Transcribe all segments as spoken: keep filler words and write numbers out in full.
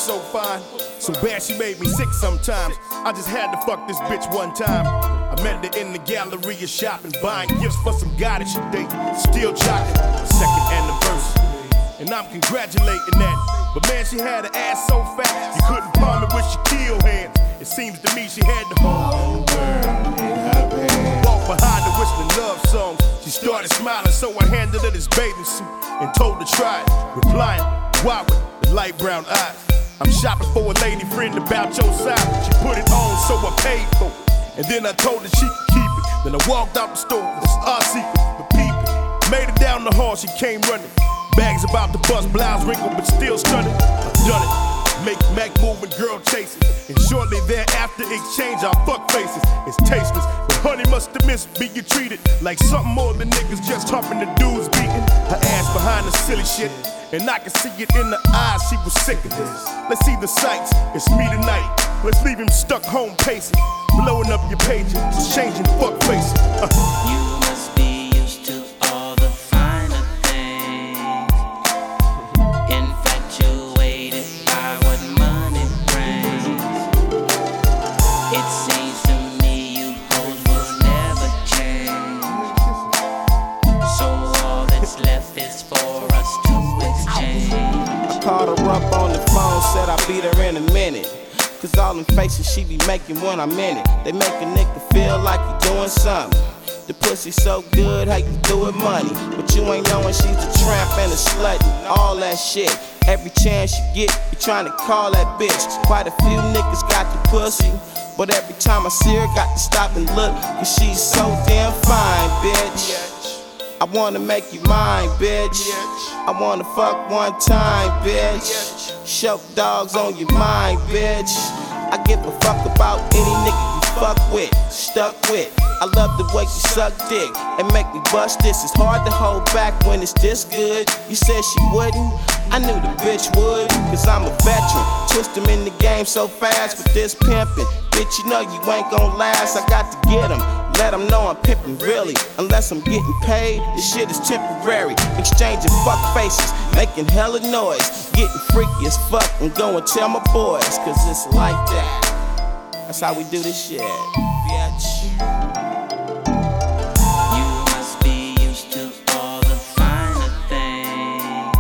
so fine, so bad she made me sick sometimes. I just had to fuck this bitch one time. I met her in the Galleria shopping, buying gifts for some guy that she date. Still jocking, second anniversary, and I'm congratulating that. But man, she had an ass so fat, you couldn't palm it with your kill hands. It seems to me she had the whole world in her hands. Walked behind her whistling love songs. She started smiling, so I handed her this bathing suit and told her try it. Replying, why with the light brown eyes? I'm shopping for a lady friend about your size. She put it on, so I paid for it. And then I told her she could keep it. Then I walked out the store, it's our secret, but peep it. Made it down the hall, she came running. Bags about to bust, blouse wrinkled, but still stunning. I've done it. Make Mac moving, girl chasing. And shortly thereafter, exchange our fuck faces. It's tasteless, but honey must have missed being treated like something more than niggas just humping the dudes beating. Her ass behind the silly shit, and I can see it in the eyes, she was sick of this. Let's see the sights, it's me tonight. Let's leave him stuck home pacing, blowing up your pages, just changing fuck faces. Uh. You must be used to all the finer things, infatuated by what money brings. It seems to me you hoes will never change, so all that's left is for us to exchange. I called her up on the phone, said I'll beat her in a minute. Cause all them faces she be making when I'm in it, they make a nigga feel like he doing something. The pussy so good, how you do it money, but you ain't knowing she's a tramp and a slut and all that shit. Every chance you get, you trying to call that bitch. Quite a few niggas got the pussy, but every time I see her, got to stop and look, cause she's so damn fine, bitch. I wanna make you mine, bitch. I wanna fuck one time, bitch. Choke dogs on your mind, bitch. I give a fuck about any nigga you fuck with, stuck with. I love the way you suck dick and make me bust this. It's hard to hold back when it's this good. You said she wouldn't, I knew the bitch would, cause I'm a veteran. Twist him in the game so fast with this pimpin'. Bitch, you know you ain't gon' last, I got to get him. Let them know I'm pimpin' really. Unless I'm getting paid, this shit is temporary. Exchanging fuck faces, making hella noise. Getting freaky as fuck and go and tell my boys, cause it's like that. That's how we do this shit, bitch. You must be used to all the finer things,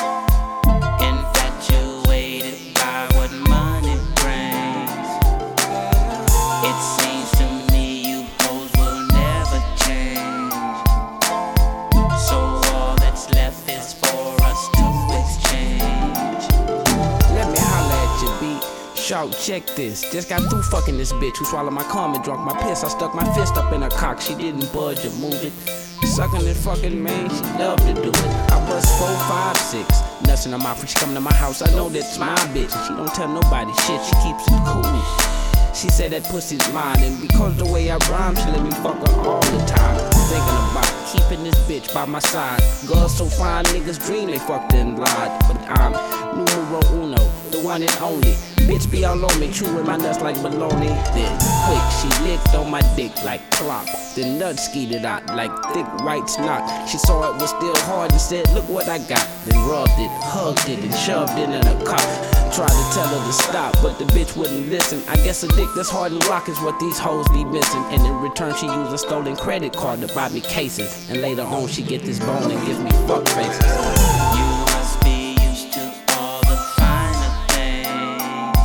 infatuated by what money brings. It seems to me you hoes will never change, so all that's left is for us to exchange. Let me holla at your beat. Shout, check this. Just got through fucking this bitch who swallowed my cum and drunk my piss. I stuck my fist up in her cock, she didn't budge or move it. Sucking and fucking, man, she loved to do it. I bust four, five, six. Nuts in her mouth when she come to my house. I know that's my bitch, and she don't tell nobody shit. She keeps it cool. She said that pussy's mine, and because the way I rhyme, she let me fuck her all the time. Thinking about keeping this bitch by my side. Girls so fine, niggas dream they fucked and lied. But I'm numero uno, the one and only. Bitch be all on me, chewing my nuts like bologna. Then quick, she licked on my dick like plop. Then nut skeeted out like thick white snot. She saw it was still hard and said, look what I got. Then rubbed it, hugged it, and shoved it in her cock. Tried to tell her to stop, but the bitch wouldn't listen. I guess a dick that's hard to lock is what these hoes be missing. And in return, she used a stolen credit card to buy me cases. And later on, she get this bone and gives me fuck faces. You must be used to all the finer things,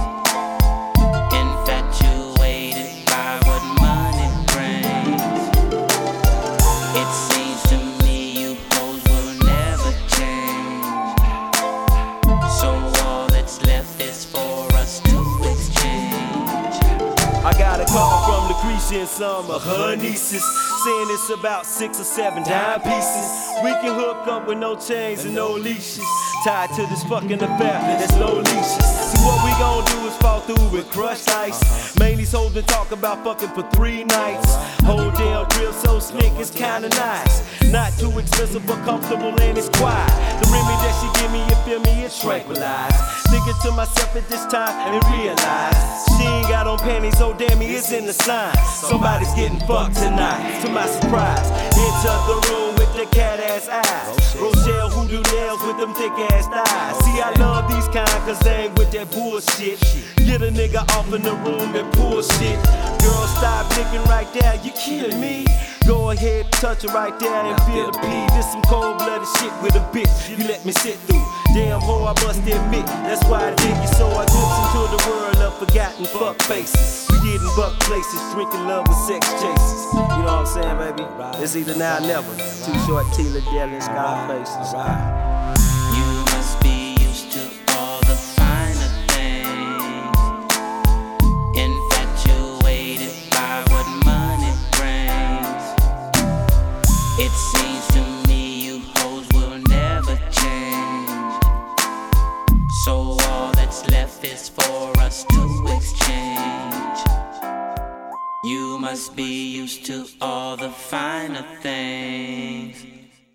infatuated by what money brings. It seems to me you hoes will never change, so all that's left is for us to exchange. I got a call from Lucretia and some of her nieces, saying it's about six or seven dime pieces. We can hook up with no chains and no leashes, tied to this fucking affair that's no leashes. See what we gon' do is fall through with crushed ice. Man, these hoes been talking about fucking for three nights. Whole damn drill so slick, it's kinda nice. Not too expensive but comfortable and it's quiet. The remedy that she give me, you feel me, it's tranquilized. Thinking to myself at this time and realize she ain't got on panties, oh damn it, it's in the sign. Somebody's getting fucked tonight. To my surprise, enter the room with the the cat ass eyes. Rochelle who do nails with them thick ass thighs. See, I love these kind cause they ain't with that bullshit. Get a nigga off in the room and pull shit. Girl, stop thinking right there, you kidding me? Go ahead, touch her right there and feel the pee. This some cold-blooded shit with a bitch you let me sit through. Damn hoe, I must admit, that's why I dig you so. I glimpse into the world of forgotten fuck faces. We getting buck places, drinking love with sex chases. You know what I'm saying, baby? It's either now or never. Too short, Tila Deli, and Scarfaces. You must be used to all the finer things, infatuated by what money brings. It seems to me you hoes will never change, so all that's left is for us to exchange. You must be used to all the finer things.